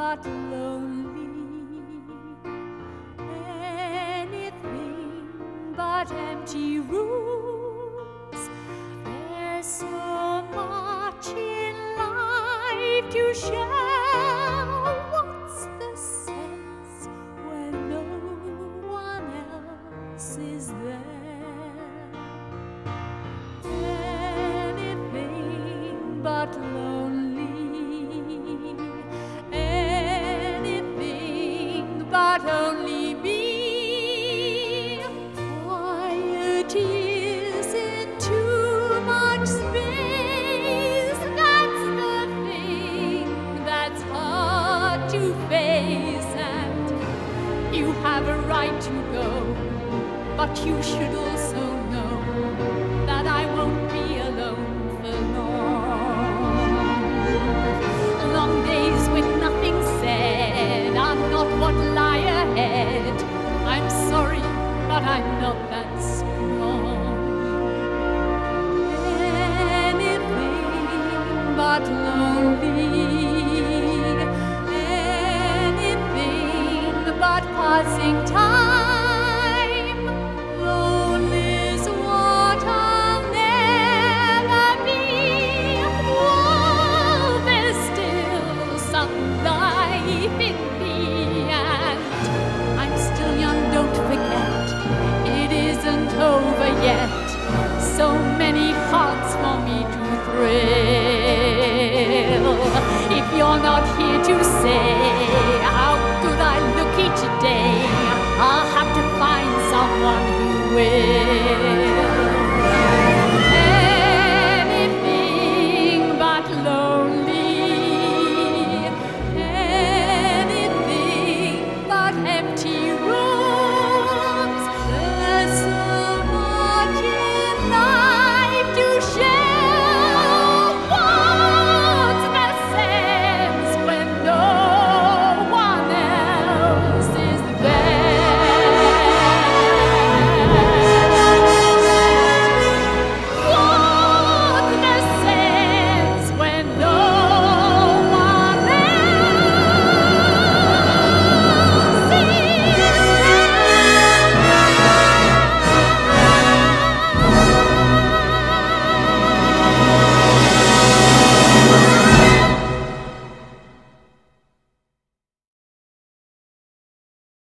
but lonely. Anything but empty rooms. There's so much in life to share. What's the sense when no one else is there? Anything but lonely. Anything but only me. Quiet isn't too much space. That's the thing that's hard to face. And you have a right to go, but you should also know that I won't be alone for long. Long days with nothing said are not what lie ahead. I'm sorry, but I'm not that strong. Anything but lonely. Anything but passing time. Lonely's what I'll never be. Oh, there's still some life in me, and I'm still young, don't forget. It isn't over yet. So many hearts for me to thrill. If you're not here to say how good I look each day, I'll have to find someone